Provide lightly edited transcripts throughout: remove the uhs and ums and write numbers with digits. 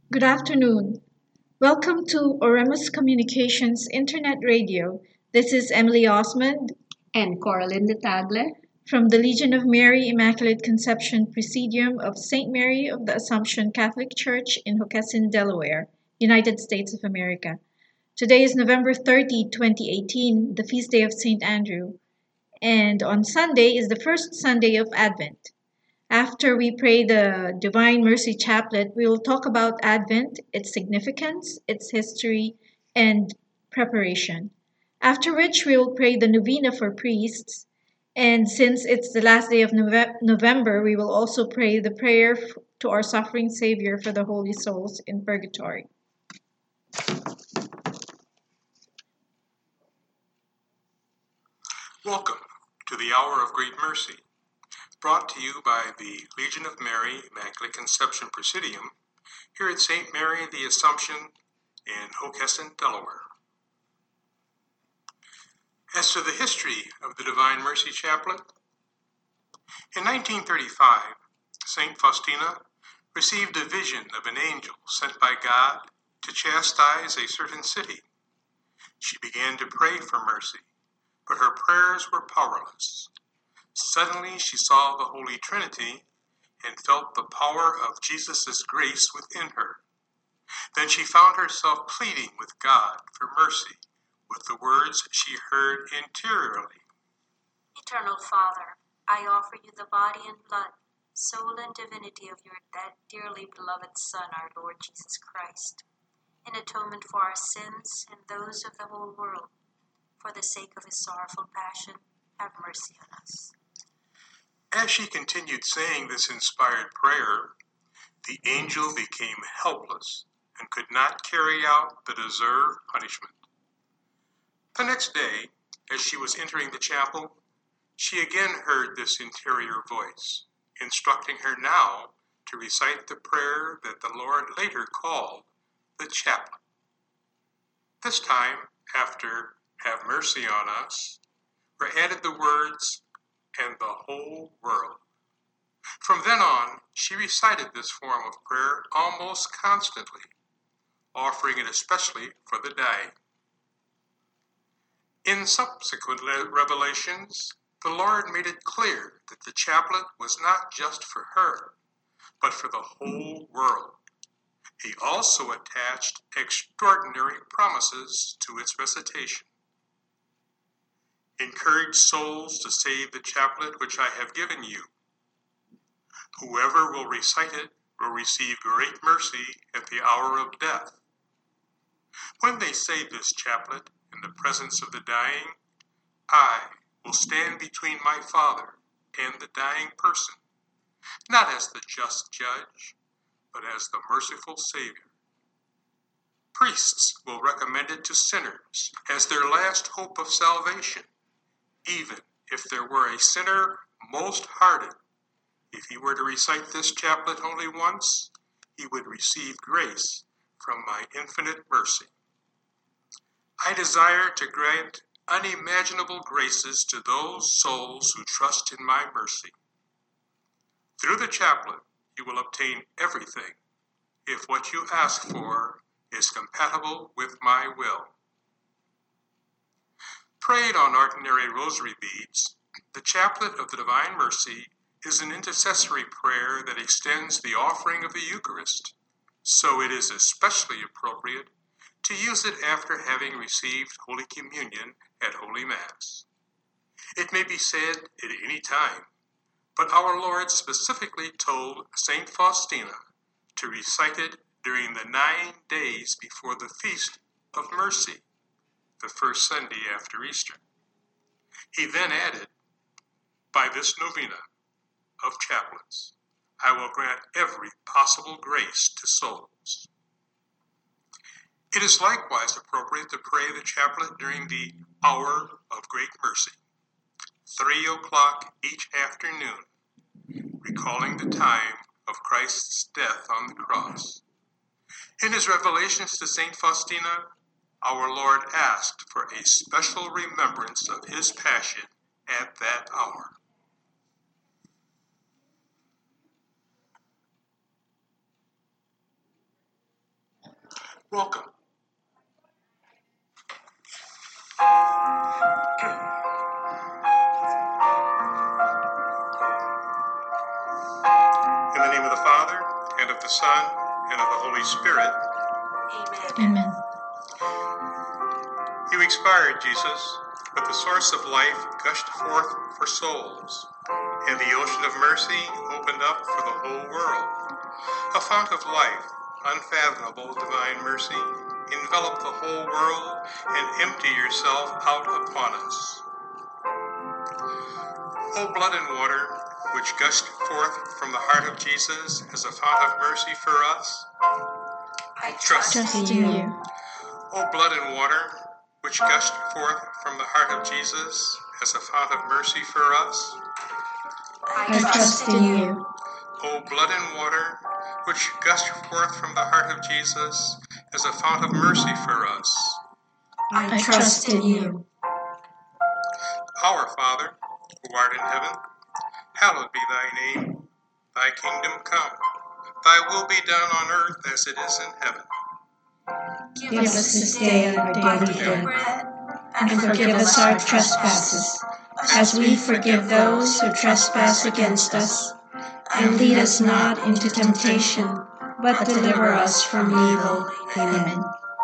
Good afternoon. Welcome to Oremus Communications Internet Radio. This is Emily Osmond And Coraline de Tagle. from the Legion of Mary Immaculate Conception Presidium of St. Mary of the Assumption Catholic Church in Hockessin, Delaware, United States of America. Today is November 30, 2018, the feast day of St. Andrew, and on Sunday is the first Sunday of Advent. After we pray the Divine Mercy Chaplet, we will talk about Advent, its significance, its history, and preparation. After which, we will pray the Novena for priests. And since it's the last day of November, we will also pray the prayer to our suffering Savior for the holy souls in purgatory. Welcome to the Hour of Great Mercy, brought to you by the Legion of Mary Immaculate Conception Presidium here at St. Mary the Assumption in Hockessin, Delaware. As to the history of the Divine Mercy Chaplet, in 1935, St. Faustina received a vision of an angel sent by God to chastise a certain city. She began to pray for mercy, but her prayers were powerless. Suddenly she saw the Holy Trinity and felt the power of Jesus' grace within her. Then she found herself pleading with God for mercy with the words she heard interiorly. Eternal Father, I offer you the body and blood, soul and divinity of your dearly beloved Son, our Lord Jesus Christ, in atonement for our sins and those of the whole world. For the sake of his sorrowful passion, have mercy on us. As she continued saying this inspired prayer, the angel became helpless and could not carry out the deserved punishment. The next day, as she was entering the chapel, she again heard this interior voice, instructing her now to recite the prayer that the Lord later called the chaplet. This time, after "Have mercy on us," were added the words, "and the whole world." From then on, she recited this form of prayer almost constantly, offering it especially for the dying. In subsequent revelations, the Lord made it clear that the chaplet was not just for her, but for the whole world. He also attached extraordinary promises to its recitation. Encourage souls to say the chaplet which I have given you. Whoever will recite it will receive great mercy at the hour of death. When they say this chaplet in the presence of the dying, I will stand between my Father and the dying person, not as the just judge, but as the merciful Savior. Priests will recommend it to sinners as their last hope of salvation, even if there were a sinner most hardened. If he were to recite this chaplet only once, he would receive grace from my infinite mercy. I desire to grant unimaginable graces to those souls who trust in my mercy. Through the chaplet, you will obtain everything if what you ask for is compatible with my will. Prayed on ordinary rosary beads, the chaplet of the Divine Mercy is an intercessory prayer that extends the offering of the Eucharist, so it is especially appropriate to use it after having received Holy Communion at Holy Mass. It may be said at any time, but our Lord specifically told St. Faustina to recite it during the 9 days before the Feast of Mercy, the first Sunday after Easter. He then added, by this novena of chaplets, I will grant every possible grace to souls. It is likewise appropriate to pray the chaplet during the hour of great mercy, 3 o'clock each afternoon, recalling the time of Christ's death on the cross. In his revelations to St. Faustina, our Lord asked for a special remembrance of his passion at that hour. Welcome. In the name of the Father, and of the Son, and of the Holy Spirit. Amen. You expired, Jesus, but the source of life gushed forth for souls, and the ocean of mercy opened up for the whole world. A fount of life, unfathomable divine mercy, envelop the whole world and empty yourself out upon us. O blood and water, which gushed forth from the heart of Jesus as a fount of mercy for us, I Trust in you. O blood and water, which gushed forth from the heart of Jesus as a fount of mercy for us, I trust in you. O blood and water, which gushed forth from the heart of Jesus as a fount of mercy for us, I trust in you. Our Father, who art in heaven, hallowed be thy name. Thy kingdom come. Thy will be done on earth as it is in heaven. Give us this day our daily bread, and forgive us our trespasses, as we forgive those who trespass against us. And lead us not into temptation, but deliver us from evil. Amen.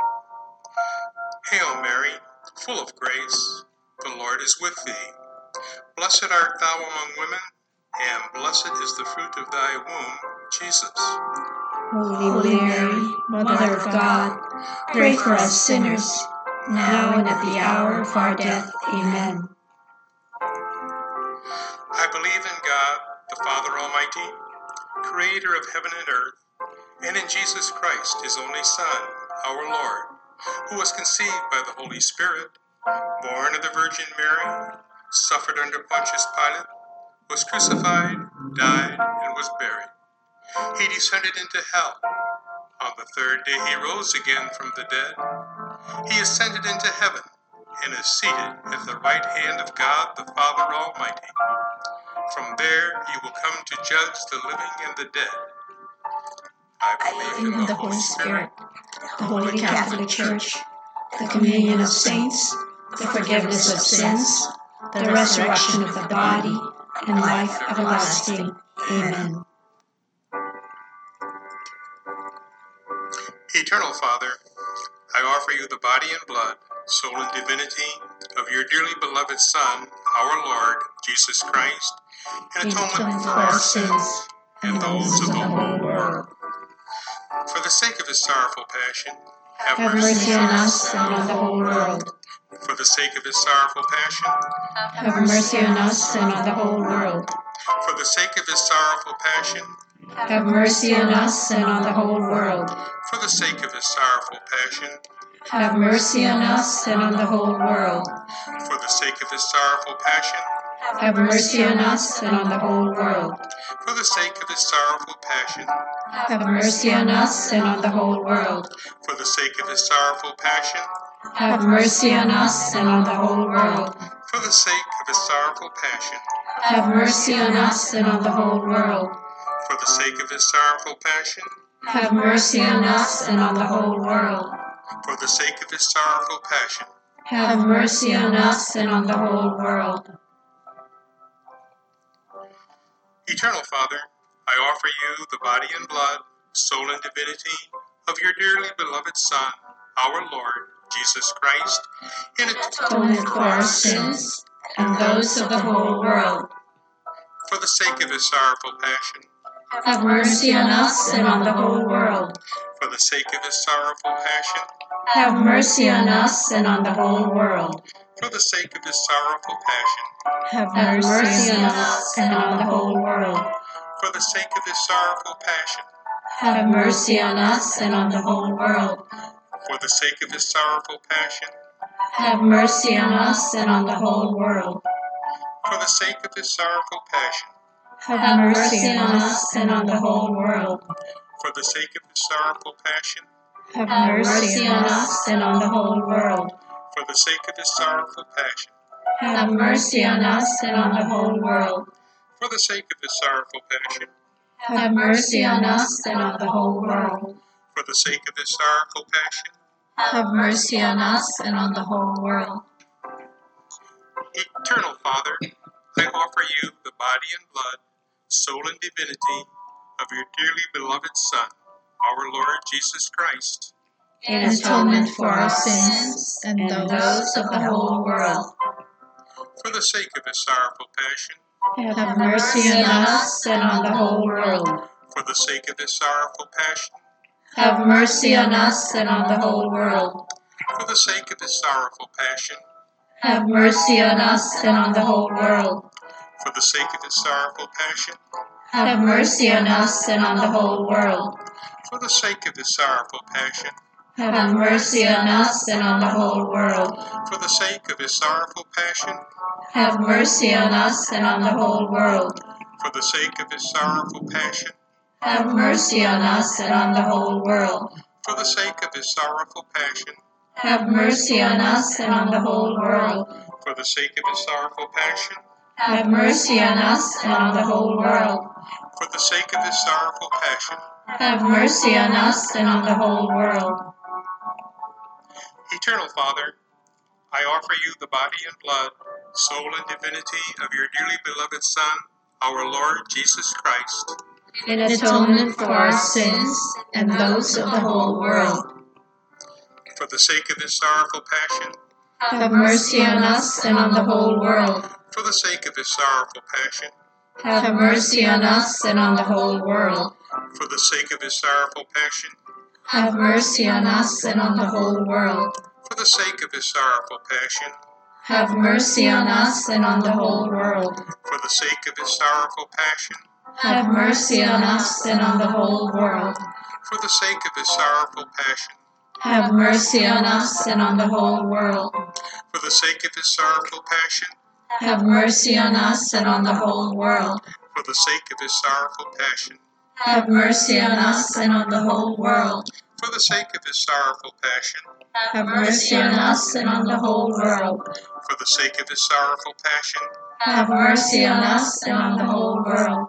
Hail Mary, full of grace, the Lord is with thee. Blessed art thou among women, and blessed is the fruit of thy womb, Jesus. Holy Mary, Mother of God, pray for us sinners, now and at the hour of our death. Amen. I believe in God, the Father Almighty, creator of heaven and earth, and in Jesus Christ, his only Son, our Lord, who was conceived by the Holy Spirit, born of the Virgin Mary, suffered under Pontius Pilate, was crucified, died, and was buried. He descended into hell. On the third day he rose again from the dead. He ascended into heaven and is seated at the right hand of God the Father Almighty. From there he will come to judge the living and the dead. I believe in the Holy Spirit, the Holy Catholic Church, the communion of saints, the forgiveness of sins, the resurrection of the body, and life everlasting. Amen. Eternal Father, I offer you the body and blood, soul and divinity of your dearly beloved Son, our Lord, Jesus Christ, in atonement for our sins and those of the whole world. For the sake of his sorrowful passion, Have mercy on us and on the whole world. For the sake of his sorrowful passion, Have mercy on us and on the whole world. for the sake of his sorrowful passion, Have mercy on us and on the whole world. for the sake of his sorrowful passion, Have mercy on us and on the whole world. for the sake of his sorrowful passion, Have mercy on us and on the whole world. for the sake of his sorrowful passion, Have mercy on us and on the whole world. for the sake of his sorrowful passion, Have mercy on us and on the whole world. for the sake of his sorrowful passion, Have mercy on us and on the whole world. for the sake of his sorrowful passion, Have mercy on us and on the whole world. for the sake of his sorrowful passion. Have mercy on us and on the whole world. Eternal Father, I offer you the body and blood, soul and divinity of your dearly beloved Son, our Lord, Jesus Christ, in Atonement for our sins and those of the whole world. for the sake of his sorrowful passion, Have mercy on us and on the whole world. for the sake of his sorrowful passion, Have mercy on us and on the whole world. for the sake of his sorrowful passion, Have mercy on us and on the whole world. for the sake of his sorrowful passion, Have mercy on us and on the whole world. for the sake of his sorrowful passion, Have mercy on us and on the whole world. for the sake of his sorrowful passion, Have mercy on us and on the whole world. for the sake of his sorrowful passion, Have mercy on us and on the whole world. for the sake of his sorrowful passion, Have mercy on us and on the whole world. for the sake of his sorrowful passion, Have mercy on us and on the whole world. for the sake of his sorrowful passion, have mercy on us and on the whole world. Eternal Father, I offer you the body and blood, soul and divinity of your dearly beloved Son, our Lord Jesus Christ, In atonement for our sins and those of the whole world. for the sake of his sorrowful passion, Have mercy on us and on the whole world. for the sake of his sorrowful passion, Have mercy on us and on the whole world. for the sake of his sorrowful passion, Have mercy on us and on the whole world. for the sake of his sorrowful passion, Have mercy on us and on the whole world. for the sake of his sorrowful passion, Have mercy on us and on the whole world. for the sake of his sorrowful passion, Have mercy on us and on the whole world. for the sake of his sorrowful passion, Have mercy on us and on the whole world. for the sake of his sorrowful passion, Have mercy on us and on the whole world. for the sake of his sorrowful passion, Have mercy on us and on the whole world. for the sake of his sorrowful passion. Have mercy on us and on the whole world. Eternal Father, I offer you the body and blood, soul and divinity of your dearly beloved Son, our Lord Jesus Christ, In atonement for our sins and those of the whole world. for the sake of his sorrowful passion, Have mercy on us and on the whole world. for the sake of his sorrowful passion, Have mercy on us and on the whole world. for the sake of his sorrowful passion, Have mercy on us and on the whole world. for the sake of his sorrowful passion, Have mercy on us and on the whole world. for the sake of his sorrowful passion, Have mercy on us and on the whole world. for the sake of his sorrowful passion, Have mercy on us and on the whole world. for the sake of his sorrowful passion, Have mercy on us and on the whole world. for the sake of his sorrowful passion, Have mercy on us and on the whole world. for the sake of his sorrowful passion, Have mercy on us and on the whole world. for the sake of his sorrowful passion, Have mercy on us and on the whole world.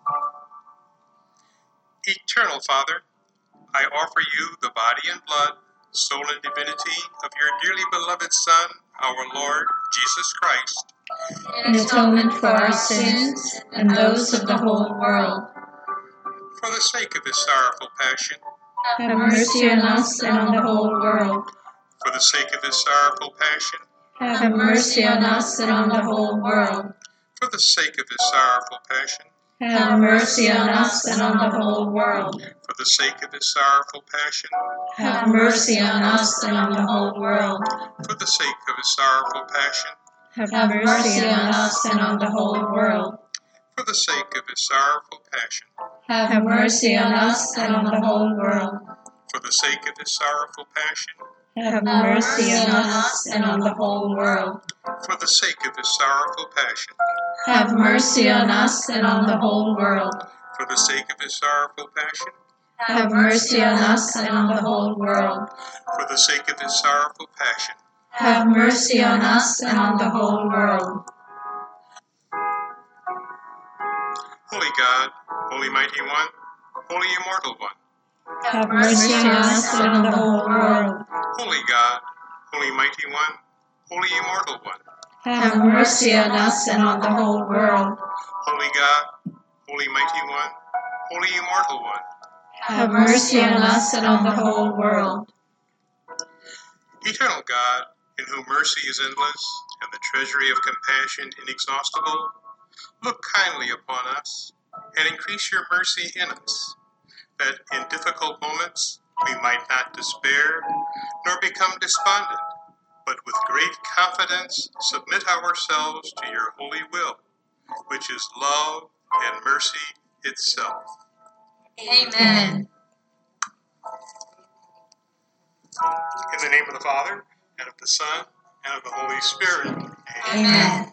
Eternal Father, I offer you the body and blood, soul and divinity of your dearly beloved Son, our Lord Jesus Christ, In atonement for our sins and those of the whole world. for the sake of his sorrowful passion, Have mercy on us and on the whole world. for the sake of his sorrowful passion, Have mercy on us and on the whole world. for the sake of his sorrowful passion, Have mercy on us and on the whole world. for the sake of his sorrowful passion, Have mercy on us and on the whole world. for the sake of his sorrowful passion, Have mercy on us and on the whole world. for the sake of his sorrowful passion, Have mercy on us and on the whole world. for the sake of his sorrowful passion, Have mercy on us and on the whole world. for the sake of his sorrowful passion, Have mercy on us and on the whole world. for the sake of his sorrowful passion, Have mercy on us and on the whole world. for the sake of his sorrowful passion. Have mercy on us and on the whole world. Holy God, Holy Mighty One, Holy Immortal One, Have mercy on us and on the whole world. Holy God, Holy Mighty One, Holy Immortal One, Have mercy on us and on the whole world. Holy God, Holy Mighty One, Holy Immortal One, Have mercy on us and on the whole world. Eternal God, in whom mercy is endless and the treasury of compassion inexhaustible, look kindly upon us and increase your mercy in us, that in difficult moments we might not despair nor become despondent, but with great confidence submit ourselves to your holy will, which is love and mercy itself. Amen. In the name of the Father, and of the Son, and of the Holy Spirit. Amen.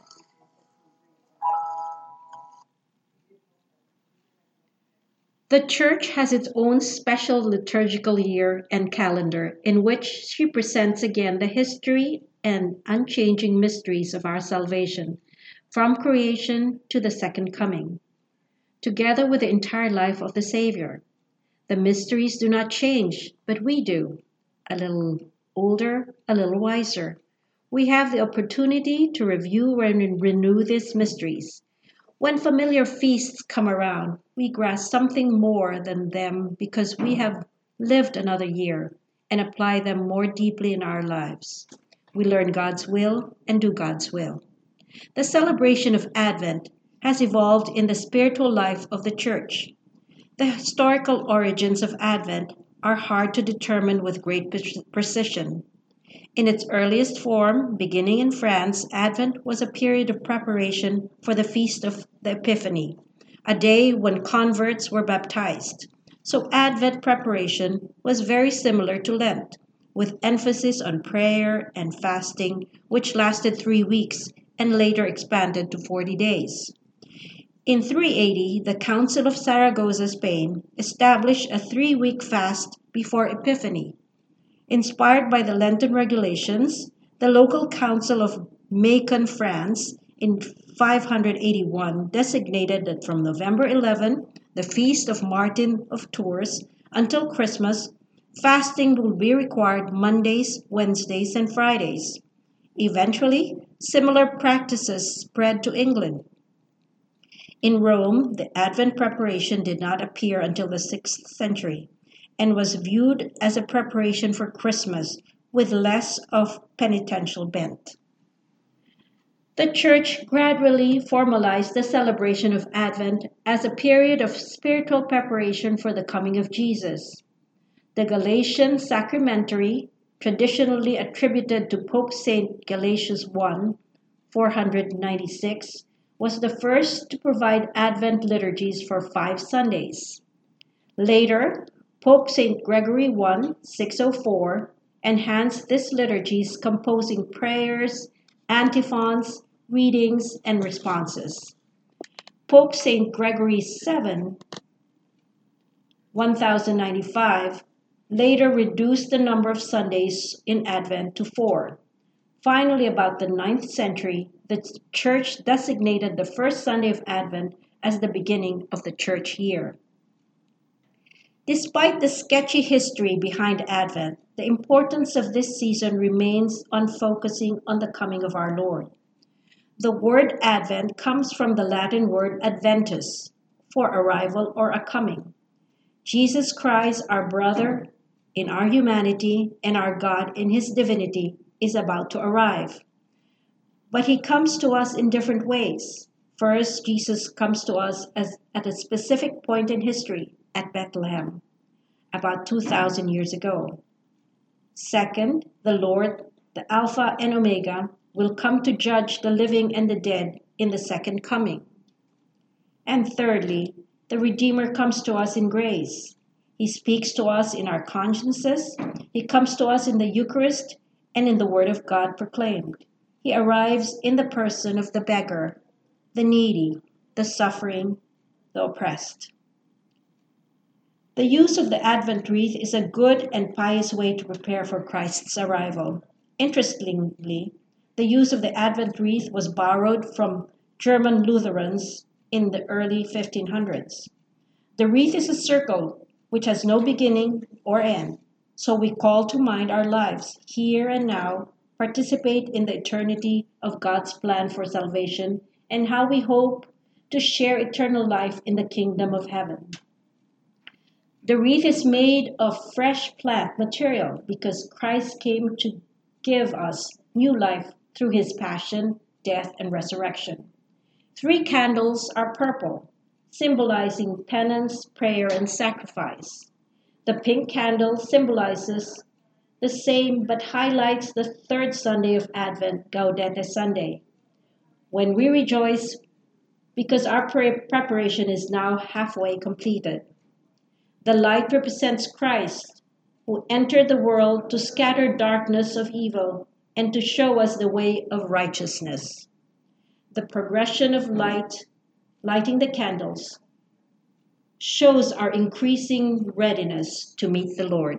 The Church has its own special liturgical year and calendar in which she presents again the history and unchanging mysteries of our salvation, from creation to the second coming, together with the entire life of the Savior. The mysteries do not change, but we do. A little older, a little wiser. We have the opportunity to review and renew these mysteries. When familiar feasts come around, we grasp something more than them because we have lived another year and apply them more deeply in our lives. We learn God's will and do God's will. The celebration of Advent has evolved in the spiritual life of the church. The historical origins of Advent are hard to determine with great precision. In its earliest form, beginning in France, Advent was a period of preparation for the Feast of the Epiphany, a day when converts were baptized. So Advent preparation was very similar to Lent, with emphasis on prayer and fasting, which lasted 3 weeks and later expanded to 40 days. In 380, the Council of Saragossa, Spain, established a 3-week fast before Epiphany. Inspired by the Lenten regulations, the local council of Macon, France, in 581 designated that from November 11, the feast of Martin of Tours, until Christmas, fasting will be required Mondays, Wednesdays, and Fridays. Eventually, similar practices spread to England. In Rome, the Advent preparation did not appear until the 6th century and was viewed as a preparation for Christmas with less of penitential bent. The Church gradually formalized the celebration of Advent as a period of spiritual preparation for the coming of Jesus. The Galatian Sacramentary, traditionally attributed to Pope St. Gelasius I, 496, was the first to provide Advent liturgies for 5 Sundays. Later, Pope St. Gregory I, 604, enhanced these liturgies composing prayers, antiphons, readings, and responses. Pope St. Gregory VII, 1095, later reduced the number of Sundays in Advent to 4. Finally, about the 9th century, the Church designated the first Sunday of Advent as the beginning of the church year. Despite the sketchy history behind Advent, the importance of this season remains on focusing on the coming of our Lord. The word Advent comes from the Latin word adventus, for arrival or a coming. Jesus Christ, our brother in our humanity and our God in his divinity, is about to arrive. But he comes to us in different ways. First, Jesus comes to us at a specific point in history, at Bethlehem, about 2,000 years ago. Second, the Lord, the Alpha and Omega, will come to judge the living and the dead in the second coming. And thirdly, the Redeemer comes to us in grace. He speaks to us in our consciences. He comes to us in the Eucharist and in the Word of God proclaimed. He arrives in the person of the beggar, the needy, the suffering, the oppressed. The use of the Advent wreath is a good and pious way to prepare for Christ's arrival. Interestingly, the use of the Advent wreath was borrowed from German Lutherans in the early 1500s. The wreath is a circle which has no beginning or end, so we call to mind our lives here and now, participate in the eternity of God's plan for salvation, and how we hope to share eternal life in the kingdom of heaven. The wreath is made of fresh plant material because Christ came to give us new life through his passion, death, and resurrection. 3 candles are purple, symbolizing penance, prayer, and sacrifice. The pink candle symbolizes the same but highlights the 3rd Sunday of Advent, Gaudete Sunday, when we rejoice because our preparation is now halfway completed. The light represents Christ, who entered the world to scatter darkness of evil and to show us the way of righteousness. The progression of lighting the candles, shows our increasing readiness to meet the Lord.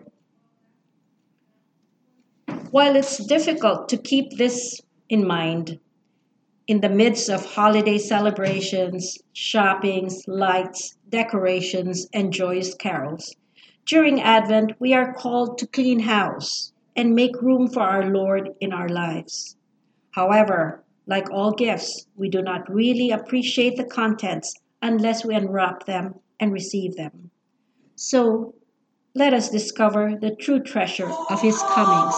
While it's difficult to keep this in mind, in the midst of holiday celebrations, shoppings, lights, decorations, and joyous carols, During Advent, we are called to clean house and make room for our Lord in our lives. However, like all gifts, we do not really appreciate the contents unless we unwrap them and receive them. So, let us discover the true treasure of His comings.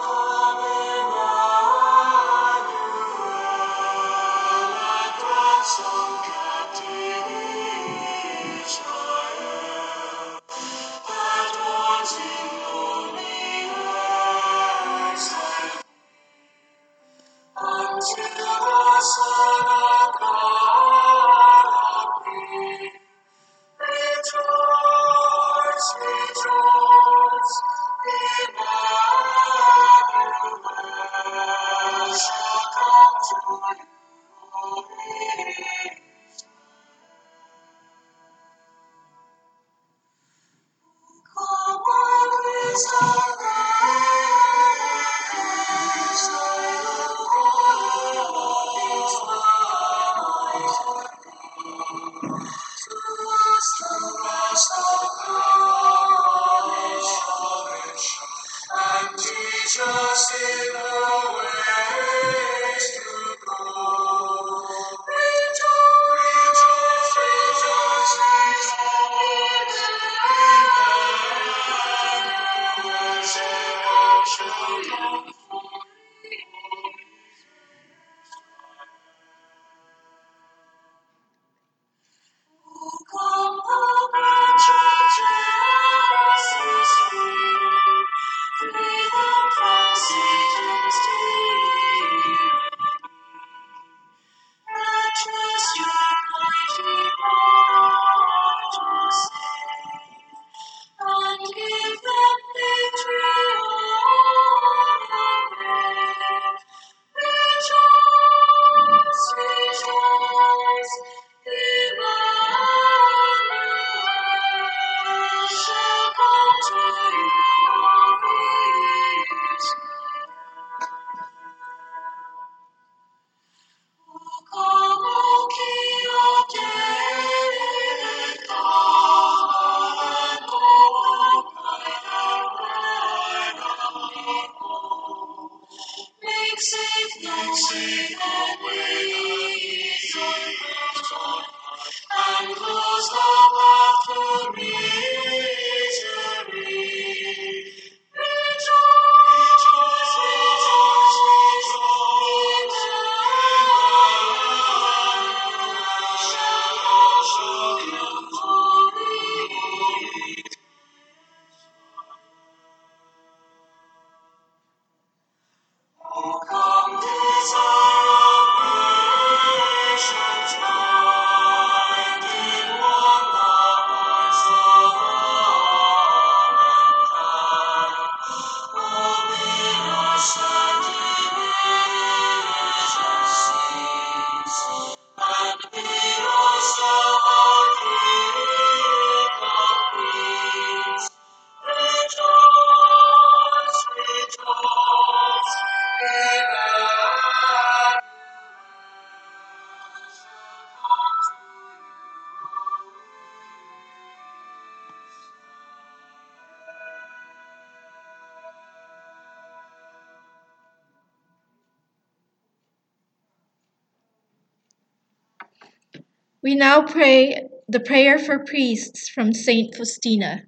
We now pray the prayer for priests from Saint Faustina.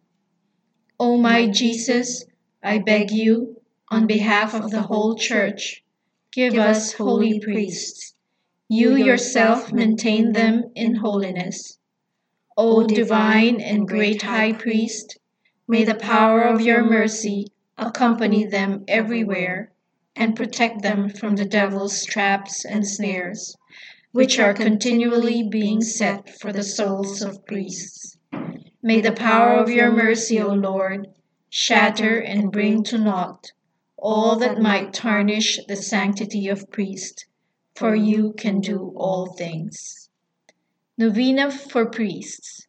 O my Jesus, I beg you, on behalf of the whole Church, give us holy priests. You yourself maintain them in holiness. O divine and great High Priest, may the power of your mercy accompany them everywhere and protect them from the devil's traps and snares, which are continually being set for the souls of priests. May the power of your mercy, O Lord, shatter and bring to naught all that might tarnish the sanctity of priest, for you can do all things. Novena for Priests.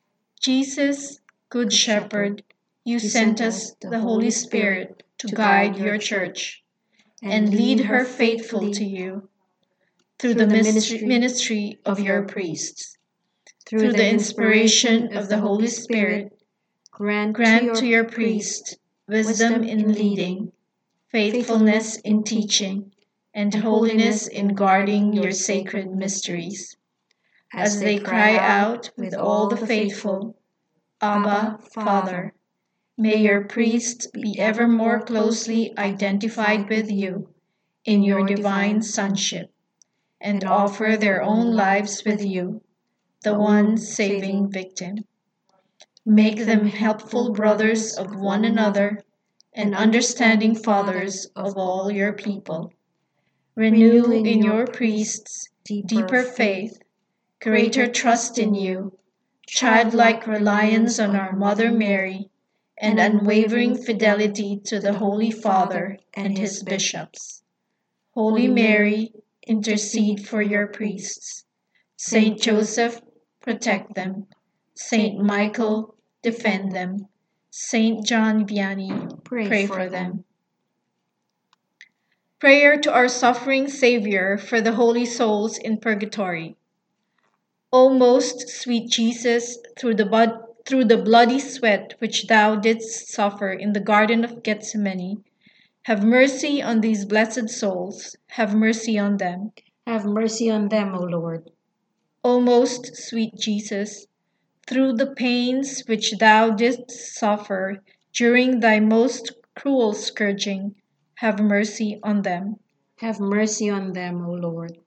Jesus, Good Shepherd, you sent us the Holy Spirit to guide your Church and lead her faithful to you through the ministry of your priests. Through the inspiration of the Holy Spirit, Grant to your priest wisdom in leading, faithfulness in teaching, and holiness in guarding your sacred mysteries. As they cry out with all the faithful, Abba, Father, may your priests be ever more closely identified with you in your divine sonship, and offer their own lives with you, the one saving victim. Make them helpful brothers of one another and understanding fathers of all your people. Renew in your priests deeper faith, greater trust in you, childlike reliance on our Mother Mary, and unwavering fidelity to the Holy Father and his bishops. Holy Mary, intercede for your priests. Saint Joseph, protect them. Saint Michael, defend them. Saint John Vianney, pray for them. Prayer to our suffering Savior for the holy souls in purgatory. O most sweet Jesus, through the bloody sweat which thou didst suffer in the Garden of Gethsemane, have mercy on these blessed souls, have mercy on them. Have mercy on them, O Lord. O most sweet Jesus, through the pains which thou didst suffer during thy most cruel scourging, have mercy on them. Have mercy on them, O Lord.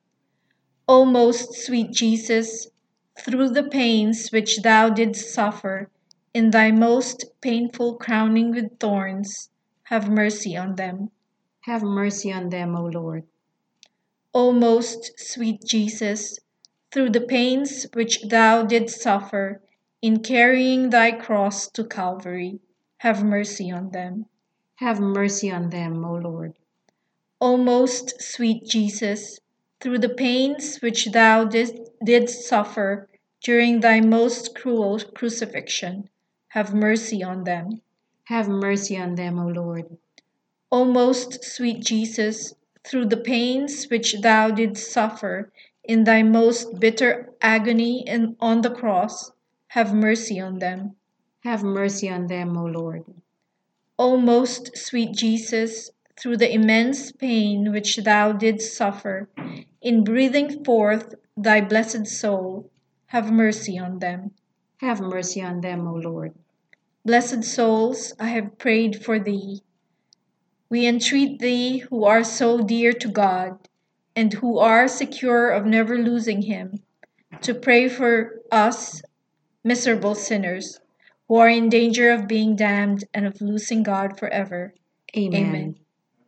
O most sweet Jesus, through the pains which thou didst suffer in thy most painful crowning with thorns, have mercy on them. Have mercy on them, O Lord. O most sweet Jesus, through the pains which thou didst suffer in carrying thy cross to Calvary, have mercy on them. Have mercy on them, O Lord. O most sweet Jesus, through the pains which thou didst suffer during thy most cruel crucifixion, have mercy on them. Have mercy on them, O Lord. O most sweet Jesus, through the pains which thou didst suffer in thy most bitter agony on the cross, have mercy on them. Have mercy on them, O Lord. O most sweet Jesus, through the immense pain which thou didst suffer in breathing forth thy blessed soul, have mercy on them. Have mercy on them, O Lord. Blessed souls, I have prayed for thee. We entreat thee, who are so dear to God, and who are secure of never losing him, to pray for us, miserable sinners, who are in danger of being damned and of losing God forever. Amen.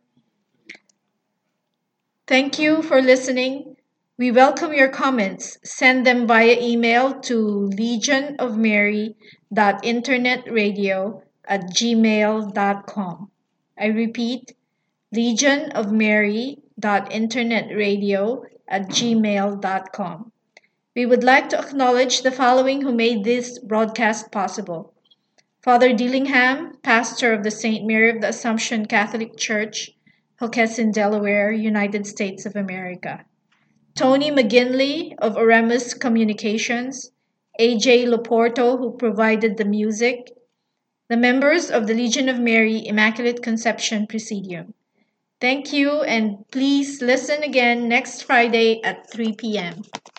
Thank you for listening. We welcome your comments. Send them via email to legionofmary.internetradio@gmail.com. I repeat, legionofmary.internetradio@gmail.com. We would like to acknowledge the following who made this broadcast possible. Father Dillingham, pastor of the St. Mary of the Assumption Catholic Church, Hockessin, Delaware, United States of America. Tony McGinley of Oremus Communications, AJ Loporto, who provided the music, the members of the Legion of Mary Immaculate Conception Presidium. Thank you, and please listen again next Friday at 3 p.m.